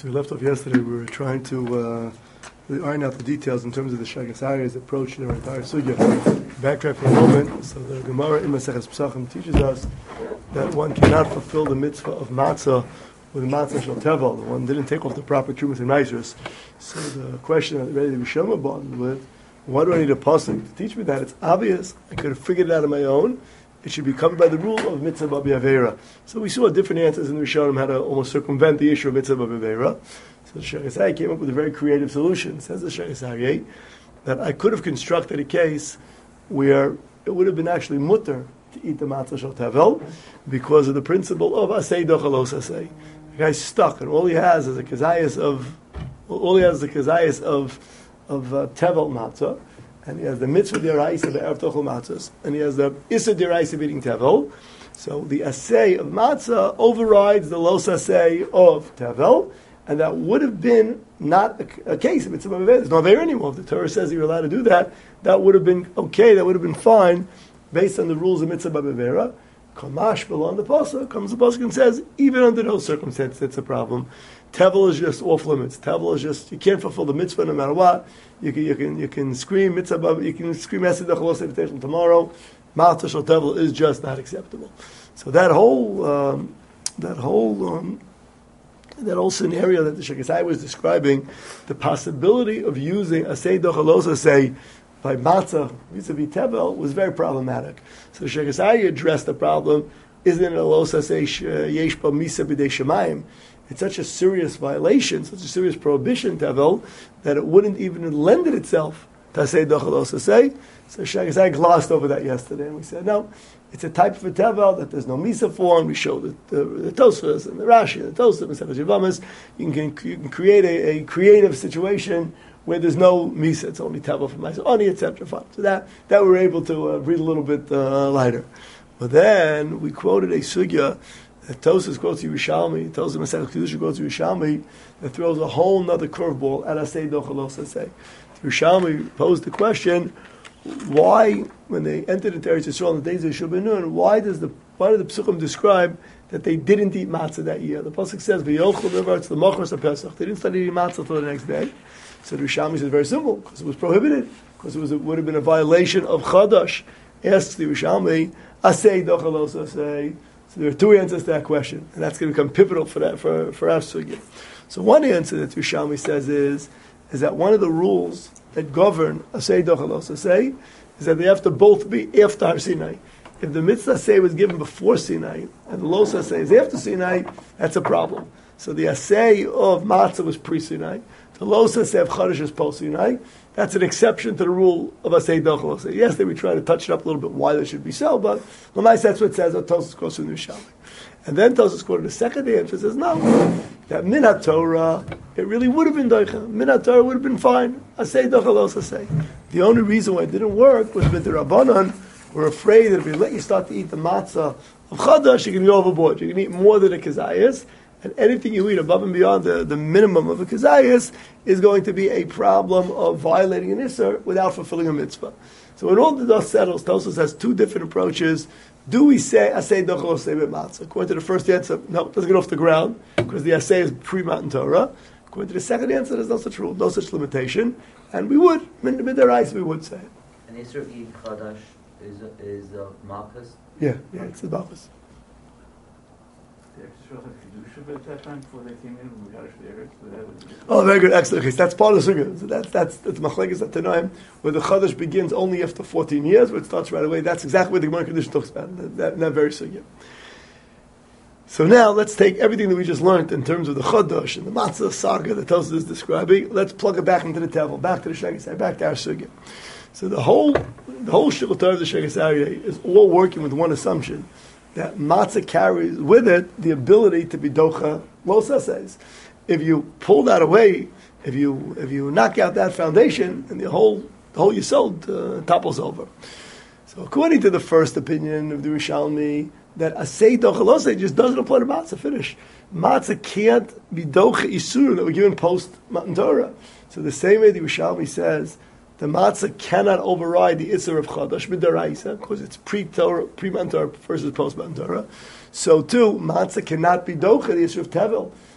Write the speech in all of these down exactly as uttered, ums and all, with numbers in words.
So we left off yesterday. We were trying to uh, really iron out the details in terms of the Shagas Ari's approach to the entire sugya. Backtrack for a moment. So the Gemara in Maseches Pesachim teaches us that one cannot fulfill the mitzvah of matzah with matzah shel tevel. The one didn't take off the proper trumas and meisers. So the question that ready to be shema bonded with, why do I need a pasuk to teach me that? It's obvious. I could have figured it out on my own. It should be covered by the rule of mitzvah babi avera. So we saw different answers in the Rishonim how to almost circumvent the issue of mitzvah babi avera. So the Shagas Ari came up with a very creative solution. It says the Shagas Ari that I could have constructed a case where it would have been actually mutter to eat the matzah shel tevel because of the principle of asay dochalos asay. The guy's stuck, and all he has is a kazayas of all he has is a kazayas of of uh, tevel matzah. And he has the mitzvah d'oraisa of erev tochel matzahs, and he has the issa d'oraisa of eating tevel. So the assay of matzah overrides the los assay of tevel, and that would have been not a, a case of mitzvah. There's no there anymore. If the Torah says you're allowed to do that, that would have been okay. That would have been fine based on the rules of mitzvah b'avera. Kamash below on the pasuk comes the pasuk and says even under those circumstances it's a problem. Tevel is just off limits. Tevel is just you can't fulfill the mitzvah no matter what. You can you can you can scream mitzvah. You can scream esed dechalos invitation tomorrow. Matzah shel tevel is just not acceptable. So that whole um, that whole um, that whole scenario that the Shagas Ari was describing, the possibility of using asay dechalos asay by matzah vis-a-vis tevel was very problematic. So Shagas Ari addressed the problem. Isn't it a los asay yesh ba misa b'dei shemayim? It's such a serious violation, such a serious prohibition, tevel, that it wouldn't even lend it itself to asay dochalos asay. So Shagas Ari glossed over that yesterday, and we said, no, it's a type of a tevel that there's no misa for, and we showed the, the, the Tosfos and the Rashi, and the Tosfos, and the Yavamas. You can, you can create a, a creative situation where there's no misa, it's only tevel for myself, only et cetera. So that, that we were able to uh, breathe a little bit uh, lighter. But then we quoted a sugya that Tosfos quotes Yerushalmi, Tosfos Masechet Kedusha quotes Yerushalmi, that throws a whole other curveball at asay dochalos asay. Yerushalmi posed the question: why, when they entered into Eretz Yisrael in the days of Yeshua ben Nun, why does the why did the Pesukim describe that they didn't eat matzah that year? The pasuk says v'yochel v'vartz l'machros haPesach. They didn't start eating matzah until the next day. So the Yerushalmi says very simple because it was prohibited, because it was it would have been a violation of Chadash. Asks the Yerushalmi asay dochalos asay. So there are two answers to that question, and that's going to become pivotal for that for for our sugya. So one answer that Yerushalmi says is is that one of the rules that govern asay dochalos asay is that they have to both be after Har Sinai. If the mitzvah asay was given before Sinai and the los asay is after Sinai, that's a problem. So the asay of matzah was pre Sinai. The los asay of Chadash is post Sinai. That's an exception to the rule of asay dochalos asay. Yes, they would try to touch it up a little bit why they should be so, but Lamais, that's what it says. Tosfos quotes from the Yerushalmi. And then Tosfos quoted the second answer, says no, that min Torah it really would have been doicha. Min Torah would have been fine. Asay dochalos asay. The only reason why it didn't work was that the Rabbanan were afraid that if we let you start to eat the matzah of Chadash, you're going to go overboard. You're going to eat more than a kazayas. And anything you eat above and beyond the, the minimum of a kazayas is going to be a problem of violating an isser without fulfilling a mitzvah. So when all the dust settles, Tosfos has two different approaches. Do we say asay dochalos asay b'matzah? According to the first answer, no, it doesn't get off the ground because the asay is pre-Matan Torah. According to the second answer, there's no such rule, no such limitation, and we would, min mid'oraisa, we would say it. And isser of eating chadash is is uh, malchus. Yeah, yeah, it's the malchus. Oh, very good, excellent. Okay, so that's part of the sugya. So that's that's that's machlekes at Tanoim, where the chadash begins only after fourteen years, where it starts right away. That's exactly what the Gemara Kedusha talks about. That, that, that very sugya. So now let's take everything that we just learned in terms of the chadash and the matzah saga that Tosfos is describing. Let's plug it back into the tevel, back to the Shagas Ari, back to our sugya. So the whole the whole shikul Torah of the Shagas Ari is all working with one assumption, that matzah carries with it the ability to be docha los assays. If you pull that away, if you if you knock out that foundation, and the whole the whole yisod uh, topples over. So according to the first opinion of the Yerushalmi, that asay docha los asay just doesn't apply to matzah. Finish. Matzah can't be docha isur that were given post Matan Torah. So the same way the Yerushalmi says, the matzah cannot override the Isser of Chadash mid'oraisa because it's pre-Torah, pre-Matan Torah versus post-Matan Torah. So too, matzah cannot be docha the Isser of Tevel.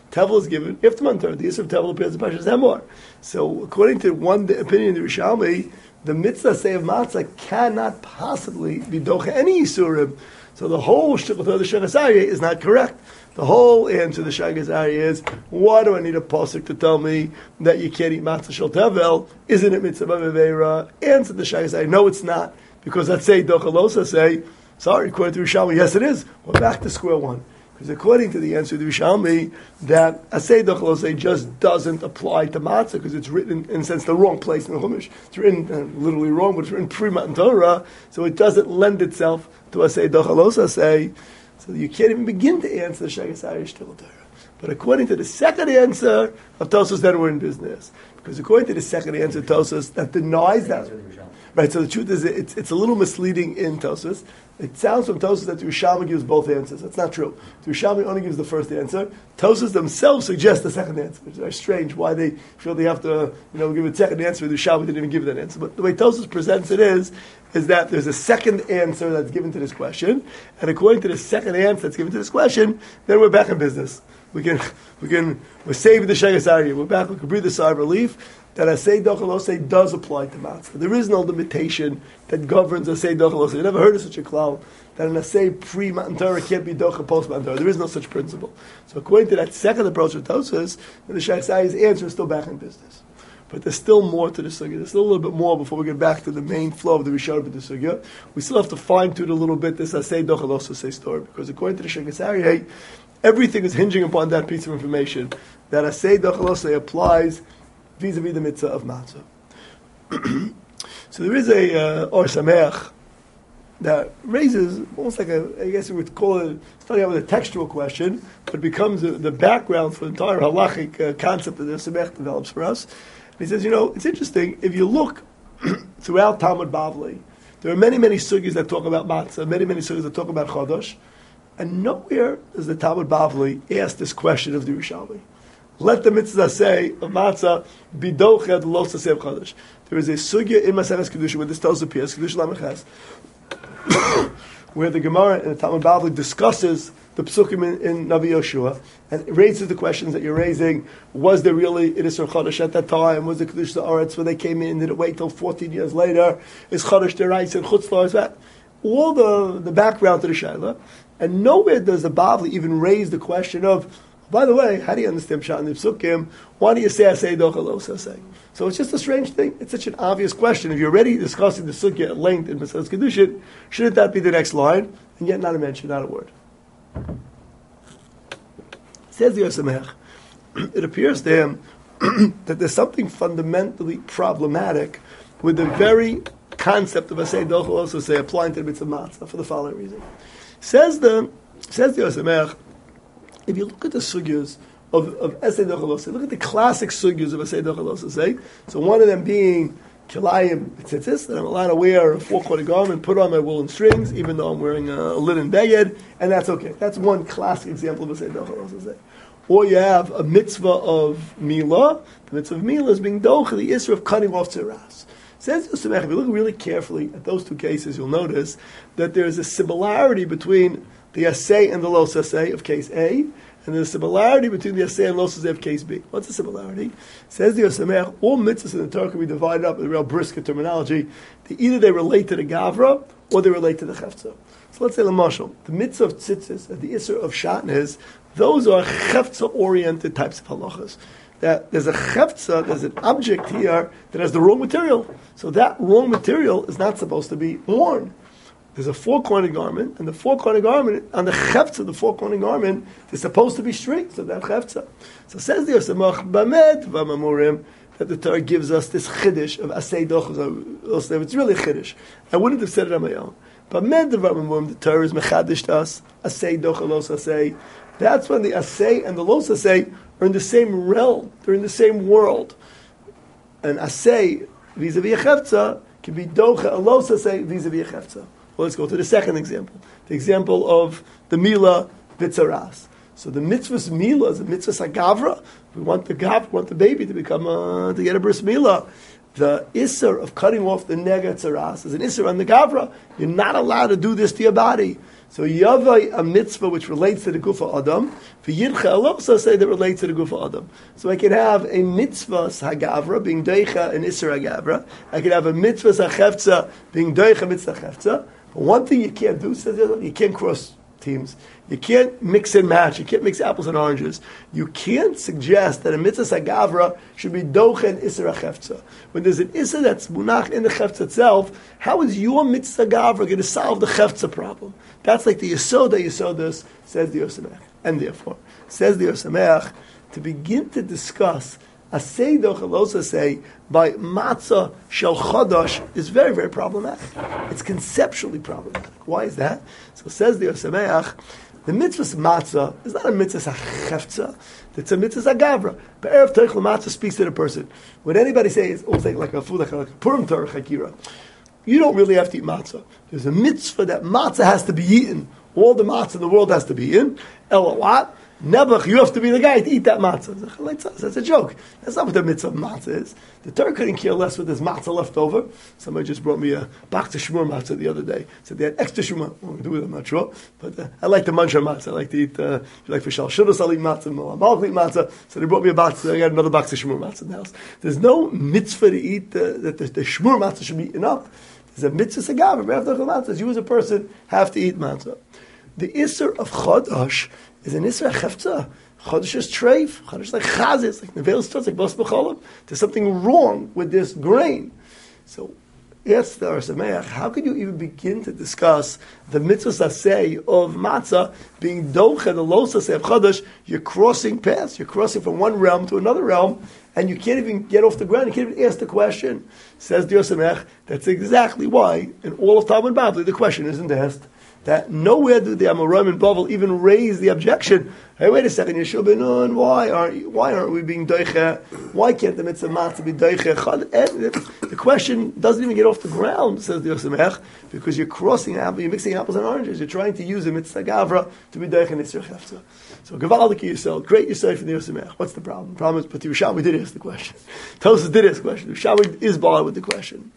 Tevel is given if the Mantar. The Isser of Tevel appears in Parshas Emor. So according to one opinion of the Rishalmi, the mitzvah say of matzah cannot possibly be docha any Yisurim. So the whole shtickle of the Shechas Aryeh is not correct. The whole answer to the Shechas Aryeh is, why do I need a pasuk to tell me that you can't eat matzah shel tevel? Isn't it mitzvah b'veira? Answer the Shechas Aryeh, no, it's not, because let's say docha losa say, sorry, according to Rishalmi, yes, it is. We're back to square one. Because according to the answer to the Rishalmi, that asay dochalosay just doesn't apply to matzah because it's written, in a sense, the wrong place in the Chumash. It's written uh, literally wrong, but it's written pre-Matan Torah, so it doesn't lend itself to asay dochalosay. So you can't even begin to answer the Shechas Aryeh Shtickle Torah. But according to the second answer of Tosfos, then we're in business. Because according to the second answer of Tosfos, that denies that. Right, so the truth is, it's, it's a little misleading in Tosfos. It sounds from Tosfos that the Rishalmi gives both answers. That's not true. The Rishalmi only gives the first answer. Tosfos themselves suggest the second answer. It's very strange why they feel they have to, you know, give a second answer. The Rishalmi didn't even give that answer. But the way Tosfos presents it is, is that there's a second answer that's given to this question, and according to the second answer that's given to this question, then we're back in business. We can, we can, we're saving the Shechas Aryeh. We're back. We can breathe a sigh of relief. That asay dochalosay does apply to matzah. There is no limitation that governs asay dochalosay. You never heard of such a klal that an asay pre-Matan Torah can't be docha post-Matan Torah. There is no such principle. So according to that second approach of Tosfos, the Shechas Aryeh's answer is still back in business. But there's still more to the sugya. There's still a little bit more before we get back to the main flow of the Rishonim of the sugya. We still have to fine-tune a little bit this asay dochalosay story, because according to the Shechas Aryeh, everything is hinging upon that piece of information, that asay dochalosay applies vis-a-vis the mitzvah of matzah. So there is a uh, Or Sameach that raises almost like a, I guess we would call it, starting out with a textual question, but becomes a, the background for the entire halachic uh, concept that the Sameach develops for us. And he says, you know, it's interesting, if you look throughout Talmud Bavli, there are many, many sugyas that talk about matzah, many, many sugyas that talk about chodosh, and nowhere does the Talmud Bavli ask this question of the Rishalmi. Let the mitzvah say of matzah be doched lo sasev chodesh. There is a sugya in Maseches Kedusha where this tells appears Kedusha Lameches, where the Gemara in the Talmud Bavli discusses the psukim in, in Navi Yoshua and it raises the questions that you're raising. Was there really Idisur Chodesh at that time? Was the Kedusha Aretz when they came in? Did it wait till fourteen years later? Is Chodesh Derais and Chutzlah? Is that all the the background to the Shaila? And nowhere does the Bavli even raise the question of, by the way, how do you understand Pshat and Psukim? Why do you say asay dochalos asay? So it's just a strange thing. It's such an obvious question. If you're already discussing the sugya at length in Maseches Kedushin, shouldn't that be the next line? And yet not a mention, not a word. Says the Or Sameach, it appears to him that there's something fundamentally problematic with the very concept of asay dochalos asay applying to the mitzvah matzah for the following reason. Says the says the Or Sameach, if you look at the sugyas of, of Asay Dochalosay, look at the classic sugyas of Asay Dochalosay. So one of them being Kilayim Tzitzis, that I'm allowed to wear a four-quarter garment, put on my woolen strings, even though I'm wearing a, a linen beged, and that's okay. That's one classic example of Asay Dochalosay. Or you have a mitzvah of Milah. The mitzvah of Milah is being docha, the Isra of cutting off tzeras. Says Or Sameach, if you look really carefully at those two cases, you'll notice that there is a similarity between the asay and the los asay of case A, and there's a similarity between the asay and los asay of case B. What's the similarity? Says the Or Sameach, all mitzvahs in the Torah can be divided up in real brisker terminology. Either they relate to the gavra or they relate to the chefza. So let's say l'mashal, the mitzvah of tzitzis and the isser of shatnez, those are chefza-oriented types of halachas. That there's a chefza, there's an object here that has the wrong material. So that wrong material is not supposed to be worn. There's a four-corner garment, and the four-corner garment, on the chefza of the four-corner garment, is supposed to be strings of that chefza. So says the Or Sameach, Bamed v'mamurim, that the Torah gives us this chiddush of asay dochos. It's really a chiddush. I wouldn't have said it on my own. Bamed v'mamurim, the Torah is mechadish to us, asay dochalos asay. That's when the asay and the los asay are in the same realm. They're in the same world. And asay vis-a-vis a chefza can be docha, a los asay vis-a-vis a chefza. Well, let's go to the second example. The example of the Milah Vitzaras. So the mitzvah's Milah is a mitzvah sagavra. We want the gav, we want the baby to become a, to get a bris Milah. The isser of cutting off the nega tzaras is an isser on the gavra. You're not allowed to do this to your body. So Yavai, a mitzvah which relates to the Gufa Adam, for Yidcha also say that relates to the Gufa Adam. So I can have a mitzvah Hagavra being Deicha and Isser Hagavra. I can have a mitzvah Hachefza being Deicha mitzvah Hachefza. But one thing you can't do, says the other, you can't cross teams. You can't mix and match. You can't mix apples and oranges. You can't suggest that a mitzvah sagavra should be doche and isser achefza. When there's an isser that's munach in the chefza itself, how is your mitzvah sagavra going to solve the chefza problem? That's like the yisoda yisodas, says the Yosemech. And therefore, says the Yosemech, to begin to discuss a seidoch alosa say by matzah shel chodosh is very, very problematic. It's conceptually problematic. Why is that? So says the Yosemech, the mitzvah matzah is not a mitzvah chefza, it's a mitzvah gavra. But Erev Teichel matzah speaks to the person. When anybody says, oh, it's like, like a food, like a, like a Purim Torah chakira, you don't really have to eat matzah. There's a mitzvah that matzah has to be eaten. All the matzah in the world has to be eaten. Ella what? Nebuch, you have to be the guy to eat that matzah. That's a joke. That's not what the mitzvah of matzah is. The Torah couldn't care less with this matzah left over. Somebody just brought me a box of shmur matzah the other day. Said they had extra shmur. What to do with it, I'm not sure. But uh, I like to munch on matzah. I like to eat, uh, if you like for shal shudus, I'll eat matzah. I'll eat matzah. So they brought me a box. I got another box of shmur matzah in the house. There's no mitzvah to eat, uh, that the, the shmur matzah should be eaten up. There's a mitzvah sagavah. You as a person have to eat matzah. The Isser of Chodosh is an Isser Chefza. Chodosh is treif. Chodosh is like chazis, like nevel stutz, like bos b'cholam. There's something wrong with this grain. So, yes, the Arsameach, how could you even begin to discuss the mitzvah saseh of matzah being doche, the lo saseh of Chodosh? You're crossing paths. You're crossing from one realm to another realm, and you can't even get off the ground. You can't even ask the question. Says the Arsameach, that's exactly why in all of Talmud Bavli the question isn't asked. That nowhere do the Amoraim and Bavel even raise the objection. Hey, wait a second, Yeshua ben Nun, why aren't why aren't we being doiche? Why can't the mitzvah matzah be doiche? The question doesn't even get off the ground, says the Yosemech, because you're crossing apples, you're mixing apples and oranges. You're trying to use a mitzvah gavra to be doiche and Yitzhak Hefza. So Gavaldik Yisrael, great Yisrael from the Yosemech. What's the problem? The problem is, but the Yerushalmi did ask the question. Tosas did ask the question. The Yerushalmi is bar with the question.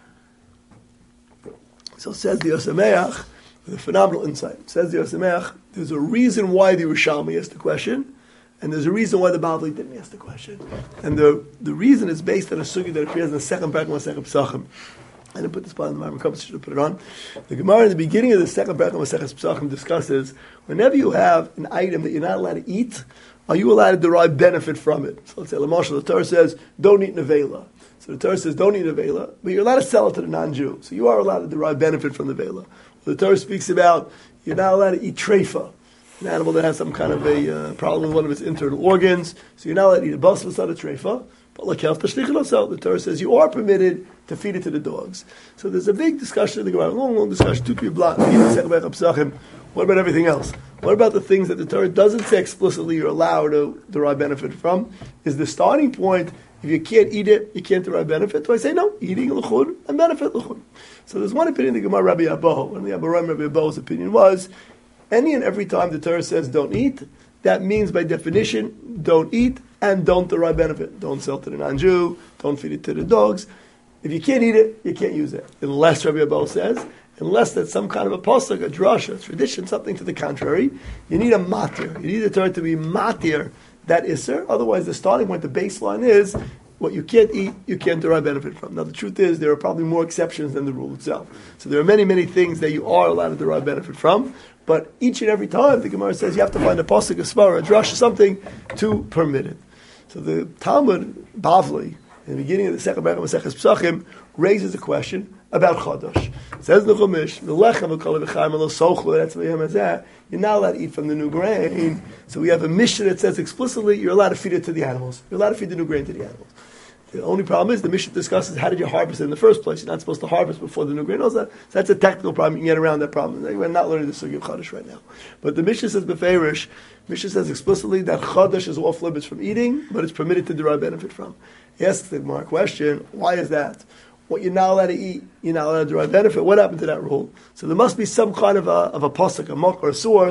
So says the Yosemech, with a phenomenal insight. Says the Yosemech, there's a reason why the Yerushalmi asked the question, and there's a reason why the Bavli didn't ask the question. And the the reason is based on a sugi that appears in the second parak of Masechet Pesachim. I didn't put this part in the Ma'amar Koppel, should have put it on. The Gemara in the beginning of the second parak of Masechet Pesachim discusses, whenever you have an item that you're not allowed to eat, are you allowed to derive benefit from it? So let's say, Lamashal, the Torah says, don't eat nevela. So the Torah says, don't eat nevela, but you're allowed to sell it to the non-Jew. So you are allowed to derive benefit from the nevela. The Torah speaks about you're not allowed to eat treifa, an animal that has some kind of a uh, problem with one of its internal organs. So you're not allowed to eat a bus without a treifa. But like health, the Torah says you are permitted to feed it to the dogs. So there's a big discussion in the Gemara, long, long discussion. What about everything else? What about the things that the Torah doesn't say explicitly you're allowed to derive benefit from? Is the starting point, if you can't eat it, you can't derive benefit? Do I say no? Eating l'chud and benefit l'chud. So there's one opinion, the Gemara Rabbi Abba, one of the Amoraim Rabbi Abba's opinion was, any and every time the Torah says don't eat, that means by definition, don't eat and don't derive benefit. Don't sell to the non-Jew, don't feed it to the dogs. If you can't eat it, you can't use it. Unless, Rabbi Abba says, unless that's some kind of a pasuk, a drasha, a tradition, something to the contrary, you need a matir. You need the Torah to be matir, that isser. Otherwise, the starting point, the baseline is, what you can't eat, you can't derive benefit from. Now, the truth is, there are probably more exceptions than the rule itself. So there are many, many things that you are allowed to derive benefit from, but each and every time, the Gemara says you have to find a pasuk, a svara, a drush, something to permit it. So the Talmud, Bavli, in the beginning of the second parak of Masechet Pesachim, raises a question about Chodosh. It says in the Chumash, you're not allowed to eat from the new grain. So we have a mission that says explicitly you're allowed to feed it to the animals. You're allowed to feed the new grain to the animals. The only problem is the mission discusses how did you harvest it in the first place. You're not supposed to harvest before the new grain. Also, so that's a technical problem. You can get around that problem. We're not learning the sugi of Chodosh right now. But the mission says beferish, mission says explicitly that Chodosh is off limits from eating, but it's permitted to derive benefit from. He asks the Gemara question, why is that? What you're not allowed to eat, you're not allowed to derive benefit. What happened to that rule? So there must be some kind of a of a pasuk, a mok, or a source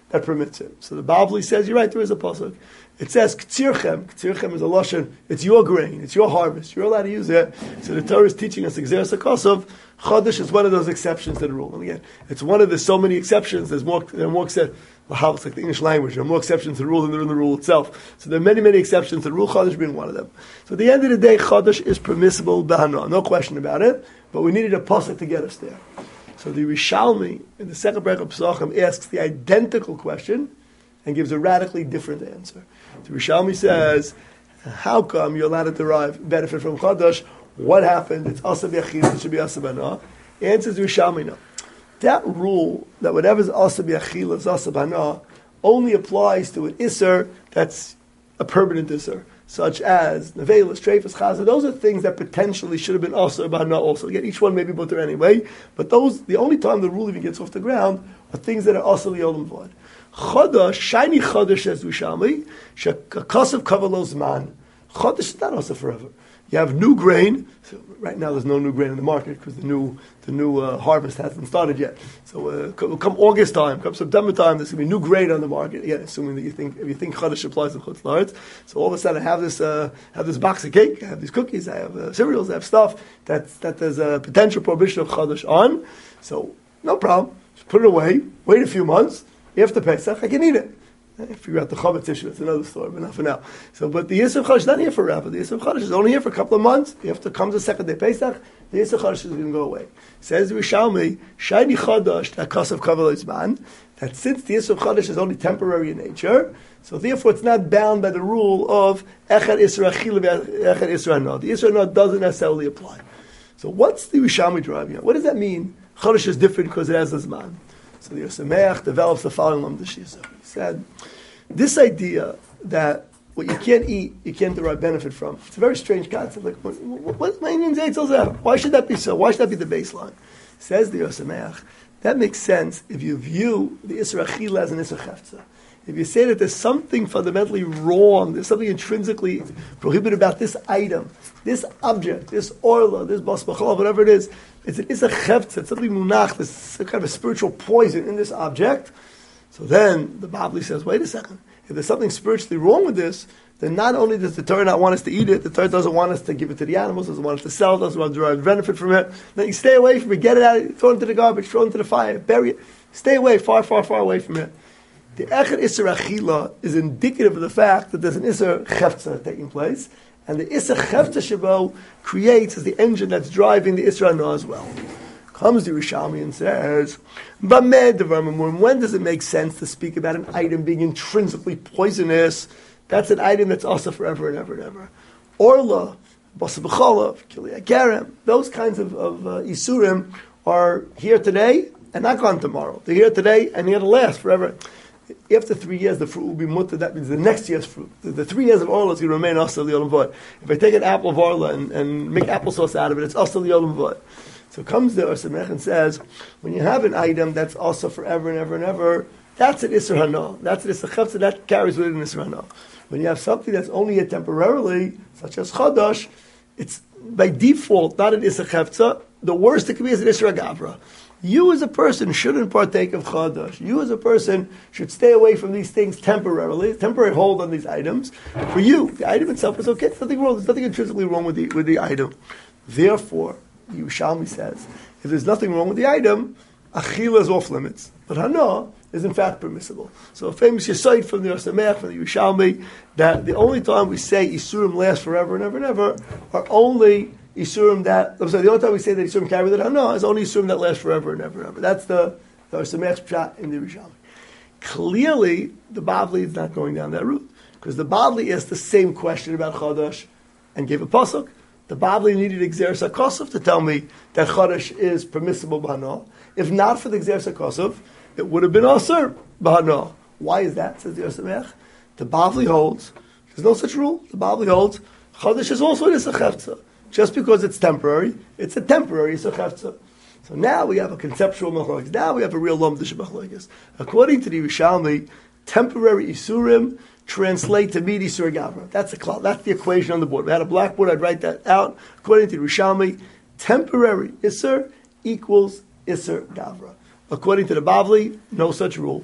that permits it. So the Bavli says, you're right, there is a pasuk. It says, K'tzirchem. K'tzirchem is a lashon. It's your grain. It's your harvest. You're allowed to use it. So the Torah is teaching us Gzeras HaKosov. Chodesh is one of those exceptions to the rule. And again, it's one of the so many exceptions. There's more, there are more exceptions. How it's like the English language. There are more exceptions to the rule than there are in the rule itself. So there are many, many exceptions to the rule, Chodesh being one of them. So at the end of the day, Chodesh is permissible, Bahana. No question about it. But we needed a pasuk to get us there. So the Rishalmi, in the second paragraph of Pesachim, asks the identical question and gives a radically different answer. The Rishalmi says, how come you're allowed to derive benefit from Chodesh? What happened? It's Asa B'Yachid, it should be Asa B'Hana. Answers the Rishalmi, no. That rule, that whatever is Asa B'Yachid is Asa B'Hana, only applies to an Isser that's a permanent Isser, such as Nevelah, Strefus, Chazah. Those are things that potentially should have been Asa B'Hana also. Again, each one may be butter anyway, but those, the only time the rule even gets off the ground are things that are Asa L'Olam V'Ad. Chodesh, shiny Chodesh, says Rishalmi, Shekasav Kavalo Zman. Chodesh is not Asa forever. You have new grain. So right now, there's no new grain in the market because the new the new uh, harvest hasn't started yet. So uh, come, come August time, come September time, there's going to be new grain on the market. Again, assuming that you think if you think Chodesh applies to Chutz La'aretz. So all of a sudden, I have this uh, have this box of cake, I have these cookies, I have uh, cereals, I have stuff that that there's a potential prohibition of Chodesh on. So no problem. Just put it away. Wait a few months. After Pesach, I can eat it. Figure out the Chametz issue, it's another story, but not for now. So, but the Yisur Chodesh is not here forever. The Yisur Chodesh is only here for a couple of months. After comes the second day Pesach, the Yisur Chodesh is going to go away. Says the Rishalmi, Shiny Chodesh, that Kasav Kaval Izman, that since the Yisur Chodesh is only temporary in nature, so therefore it's not bound by the rule of Echad Isra Achil, Echad Isra Hana. The Isra Hana doesn't necessarily apply. So what's the Rishalmi driving at? What does that mean? Chodesh is different because it has the Zman. So the Yosemeach develops the following Lam D'Shisa. He said, this idea that what you can't eat, you can't derive benefit from, it's a very strange concept. Like, what, what, why should that be so? Why should that be the baseline? Says the Yosemeach, that makes sense if you view the Isra Achila as an Isra Chefza. If you say that there's something fundamentally wrong, there's something intrinsically prohibited about this item, this object, this orla, this bas b'chol, whatever it is, it's an Isra Chefza, it's something munach, there's some kind of a spiritual poison in this object. So then the Bavli says, wait a second, if there's something spiritually wrong with this, then not only does the Torah not want us to eat it, the Torah doesn't want us to give it to the animals, doesn't want us to sell it, doesn't want us to derive benefit from it. Then you stay away from it, get it out, throw it into the garbage, throw it into the fire, bury it. Stay away, far, far, far away from it. The Echad Isser Achila is indicative of the fact that there's an Isser Chefza taking place, and the Isser Chefza Shabo creates as the engine that's driving the Isser Hana as well. Comes the Rishalmi and says, when does it make sense to speak about an item being intrinsically poisonous? That's an item that's also forever and ever and ever. Orla, Basa B'cholav, Kilei Kerem, those kinds of, of uh, Isurim are here today and not gone tomorrow. They're here today and here to last forever. After three years, the fruit will be mutter. That means the next year's fruit. The, the three years of Orla is going to remain Asa L'Olam Vod. If I take an apple of Orla and, and make applesauce out of it, it's Asa L'Olam Vod. So comes the Yosemeach and says, when you have an item that's also forever and ever and ever, that's an Isser Hana. That's an Isser Chefza, that carries with it an Isser Hana. When you have something that's only here temporarily, such as Chodesh, it's by default not an Isser Chefza. The worst it can be is an Isser Gavra. You as a person shouldn't partake of Chodesh. You as a person should stay away from these things temporarily, temporary hold on these items. For you, the item itself is okay. There's nothing wrong. There's nothing intrinsically wrong with the, with the item. Therefore, Yerushalmi says, if there's nothing wrong with the item, Achila is off limits. But Hana is in fact permissible. So a famous Yesod from the Yosemeach, from the Yerushalmi, that the only time we say Isurim last forever and ever and ever are only Isurim that, I'm sorry, the only time we say that Isurim carry that Hana is only Isurim that last forever and ever and ever. That's the, the Yosemeach's pshat in the Yerushalmi. Clearly, the Bavli is not going down that route, because the Bavli asked the same question about Chodesh and gave a pasuk. The Bavli needed Gzeras HaKosov to tell me that Chodesh is permissible b'Hana. If not for the Gzeras HaKosov, it would have been Asur b'Hana. Why is that, says the Yosemeach? The Bavli holds, there's no such rule, the Bavli holds, Chodesh is also an Isser Chefza. Just because it's temporary, it's a temporary Isser Chefza. So now we have a conceptual machlokes. Now we have a real Lam D'Shis machlokes. According to the Yerushalmi, temporary Isurim translate to meet Isur Gavra. That's the cloud. That's the equation on the board. We had a blackboard. I'd write that out. According to Rishalmi, temporary Isur equals Isur Gavra. According to the Bavli, no such rule.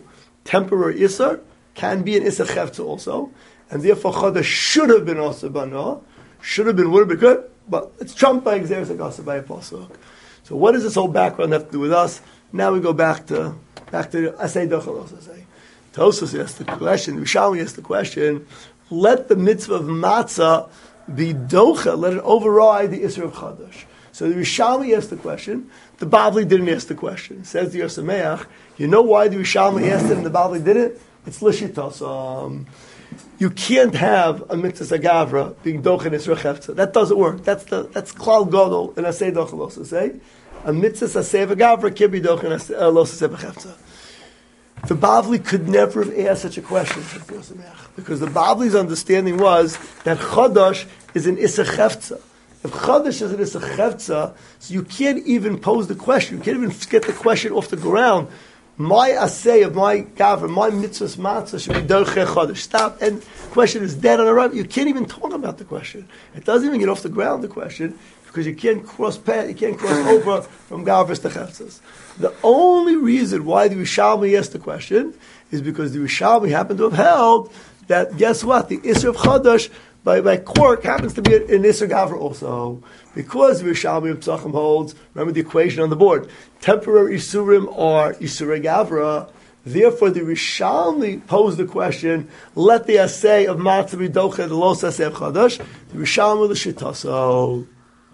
temporary Isser, can be an Isser Chefza also, and therefore Chodesh should have been also Bano, should have been, would have been good, but it's trumped by Xeris Agasa by a Pasuk. So what does this whole background have to do with us? Now we go back to back to Asay Dochel Asay. Tosos asked the question, Rishalmi asked the question, let the mitzvah of matzah be docha, let it override the Isser of Chodesh. So the Rishalmi asked the question, the Bavli didn't ask the question. Says the Yosemeach, you know why the Rishalmi asked it and the Bavli didn't? It's Lishitos. Um, you can't have a mitzvah agavra being docha in Isra Chefza. That doesn't work. That's the that's Klal Gadol in Asay Dochel also say. A mitzvah asay agavra can't be docha in Los Asay Chefza. The Bavli could never have asked such a question, because the Bavli's understanding was that Chodesh is an Isra Chefza. If Chodesh is an Isra Chefza, so you can't even pose the question. You can't even get the question off the ground. My assay of my gavra, my mitzvahs matzah should be doche chodesh. Stop. And the question is dead on arrival. You can't even talk about the question. It doesn't even get off the ground, the question, because you can't cross path, you can't cross over from gavras to chefzas. The only reason why the Rishalmi asked the question is because the Rishalmi happened to have held that, guess what, the Isser of Chodesh by, by Quark happens to be an Isser Gavra also. Because the Rishalmi of Psachim holds, remember the equation on the board, temporary Isurim are Isurai Gavra, therefore the Rishalmi posed the question, let the assay of Matzah be Docha, the Los Asay of Chodesh, the Rishalmi l'shitaso.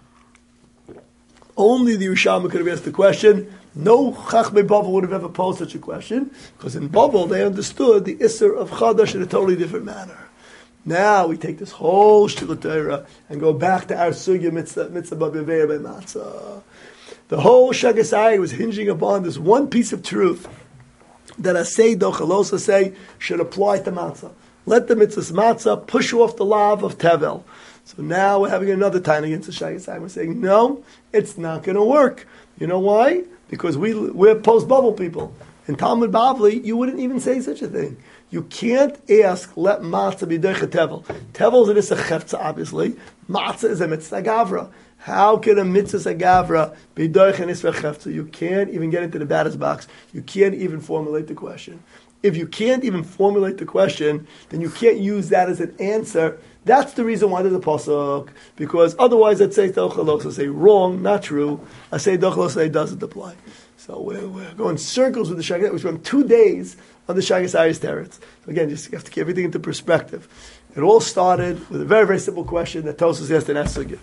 Only the Rishalmi could have asked the question. No Chachmei Bavel would have ever posed such a question, because in Bavel they understood the Isser of Chodesh in a totally different manner. Now we take this whole Shtickle Torah and go back to our Sugya Mitzvah Mitzvah B'Aveira by Matzah. The whole Shagas Ayah was hinging upon this one piece of truth that Asay Dochalos Asay should apply to Matzah. Let the Mitzvah Matzah push off the lav of Tevel. So now we're having another time against the Shagas Ayah. We're saying, no, it's not going to work. You know why? Because we, we're post-bubble people. In Talmud Bavli, you wouldn't even say such a thing. You can't ask, let matzah be doicha tevel. Tevel is a chefza, obviously. Matzah is a mitzvah gavra. How can a mitzvah gavra be doicha in isra chefza? You can't even get into the batter's box. You can't even formulate the question. If you can't even formulate the question, then you can't use that as an answer. That's the reason why there's a pasuk. Because otherwise, I'd say dochalos, I'd say wrong, not true. I say dochalos, I doesn't apply. So we're, we're going circles with the Shagas. We spent two days on the Shagas Ayah's teretz. So again, just you have to keep everything into perspective. It all started with a very, very simple question that Tosfos asked in Esugya.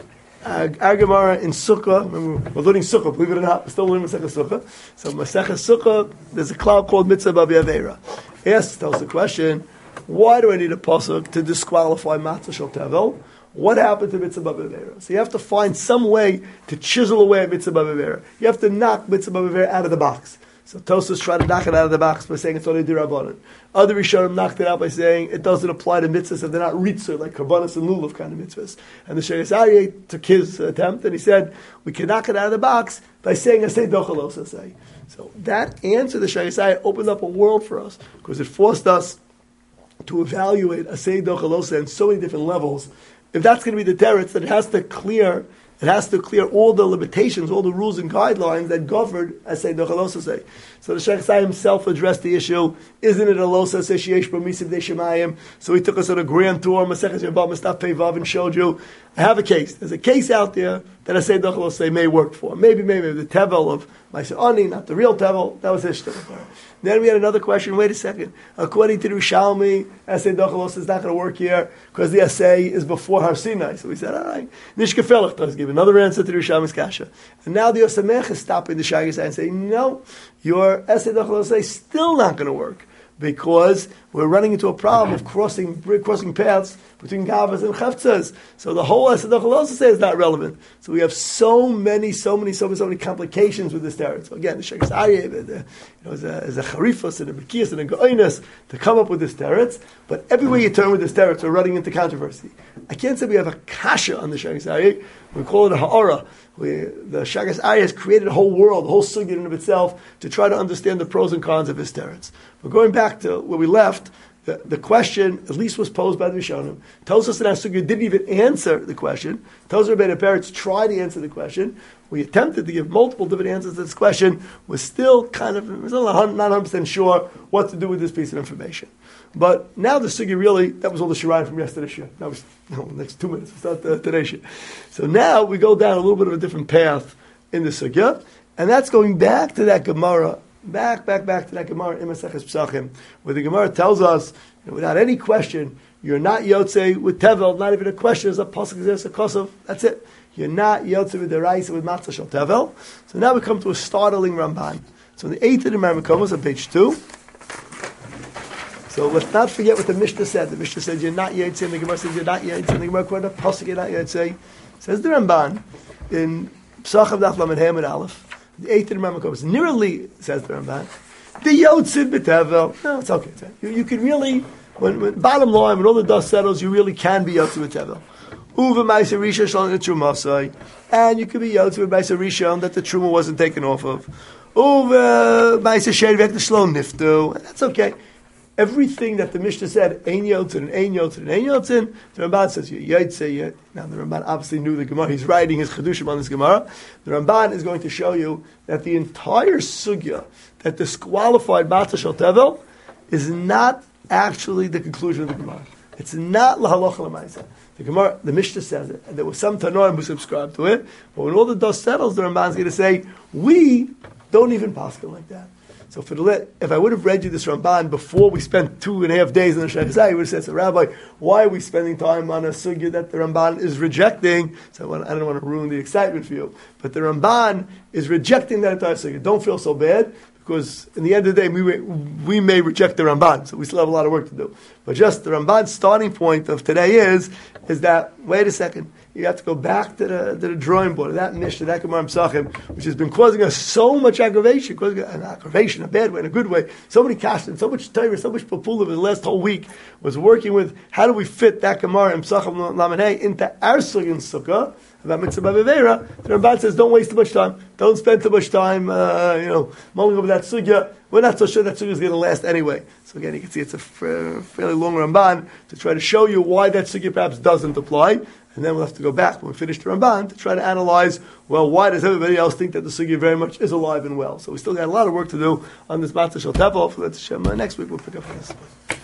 Our Gemara in Sukkah, remember, we're learning Sukkah, believe it or not, we're still learning Masechah Sukkah. So Masechah Sukkah, there's a cloud called Mitzvah B'Aveira. Asks, tells the question, why do I need a pasuk to disqualify Matzah Shel Tevel? What happened to Mitzvah B'Aveira? So you have to find some way to chisel away at Mitzvah B'Aveira. You have to knock Mitzvah B'Aveira out of the box. So Tosfos tried to knock it out of the box by saying it's only D'Rabbanan. Other Rishonim knocked it out by saying it doesn't apply to mitzvahs if they're not ritzur, like Karbanos and Lulav kind of mitzvahs. And the Shagas Ayah took his attempt and he said, we can knock it out of the box by saying Asay Dochalos Asay. So that answer, the Shagas Ayah, opened up a world for us because it forced us to evaluate Asay Dochalos Asay on so many different levels. If that's going to be the teretz, then it has to clear It has to clear all the limitations, all the rules and guidelines that govern Asay Dochalos Asay. So the Shagas Ayah himself addressed the issue, isn't it a los asay sheyesh bo misiv de shemayim? So he took us on a grand tour, Maseches Yevamot Mistaf Pei Vav, and showed you, I have a case. There's a case out there that Asay Dochalos Asay may work for. Maybe, maybe the Tevel of Ma'aser Ani, not the real Tevel, that was his shtickle. Then we had another question, wait a second. According to the Rishalmi, Asay Dochalos is not going to work here because the Asay is before Har Sinai. So we said, all right, Nishkefelach does give another answer to the Rishalmi's kasha. And now the Yosemech is stopping the Shagas Ayah and saying, no, your Asay Dochalos is still not going to work because we're running into a problem of crossing crossing paths between Gavras and Cheftzas. So the whole Asay Dochalos is not relevant. So we have so many, so many, so many, so many complications with this teretz. So again, the Shagas Ayah, the, the, you know, is a, is a charifas and a bekias and a goinas to come up with this teretz. But everywhere you turn with this teretz, we're running into controversy. I can't say we have a kasha on the Shagas Ayah. We call it a ha'ara. We, the Shagas Ayah has created a whole world, a whole sugya in of itself, to try to understand the pros and cons of his teretz. But going back to where we left, The, the question, at least was posed by the Rishonim. Tells us that our sugya didn't even answer the question. Tells us Rebbeinu Peretz tried to answer the question. We attempted to give multiple different answers to this question. We're still kind of we're still not one hundred percent sure what to do with this piece of information. But now the sugya really, that was all the shirayim from yesterday's shir. Now we no, next two minutes, we start the, today's shir. So now we go down a little bit of a different path in the sugya, and that's going back to that Gemara, back, back, back to that Gemara in Maseches Pesachim, where the Gemara tells us, you know, without any question, you're not yotzei with tevel, not even a question, there's a pasuk, there's a kosov, that's it. You're not yotzei with the rice with matzah shel tevel. So now we come to a startling Ramban. So in the eighth of the Marmakomos on page two, so let's not forget what the Mishnah said. The Mishnah said you're not yotzei, and the Gemara says you're not yotzei, and the Gemara quoted a pasuk, you're not yotzei. Says the Ramban in Pesachim Daf Lamed Hem and Aleph, the eighth of the Marmakomos, nearly, says the Ramban, the yotzei b'tevel. No, it's okay. It's okay. You, you can really, when, when bottom line, when all the dust settles, you really can be yotzei b'tevel. Uva ma'aser rishon shalom the truma asay, and you could be yotzei with ma'aser rishon that the truma wasn't taken off of. Uva ma'aser sheivek the shalom niftu, and that's okay. Everything that the Mishnah said, ein yotzin, and ein yotzin, and ein yotzin, the Ramban says, yotzei. Now the Ramban obviously knew the Gemara. He's writing his Chedushim on this Gemara. The Ramban is going to show you that the entire sugya that disqualified matzah shel tevel is not actually the conclusion of the Gemara. It's not lahalocha l'maisa. The Gemara, the Mishnah says it, and there was some Tanoim who subscribed to it. But when all the dust settles, the Ramban is going to say, we don't even paskin like that. So for the, if I would have read you this Ramban before we spent two and a half days in the Shechas Zayis, you would have said, so Rabbi, why are we spending time on a sugya that the Ramban is rejecting? So I, want, I don't want to ruin the excitement for you. But the Ramban is rejecting that entire sugya. Don't feel so bad, because in the end of the day, we may, we may reject the Ramban, so we still have a lot of work to do. But just the Ramban's starting point of today is, is that, wait a second, you have to go back to the, to the drawing board of that Mishnah, that Gemara Pesachim, which has been causing us so much aggravation, causing an aggravation, a bad way, in a good way, so many kashtin, so much Torah, so much papula the last whole week was working with how do we fit that Gemara and Pesachim Lamanei into our Sukkah and Sukkah, about Mitzvah Bavera. The Ramban says, don't waste too much time. Don't spend too much time, uh, you know, mulling over that sugya. We're not so sure that sugya is going to last anyway. So again, you can see it's a fairly long Ramban to try to show you why that sugya perhaps doesn't apply. And then we'll have to go back when we finish the Ramban to try to analyze, well, why does everybody else think that the sugya very much is alive and well? So we still got a lot of work to do on this Matzah Shel Tevel. For that Hashem, uh, next week we'll pick up on this.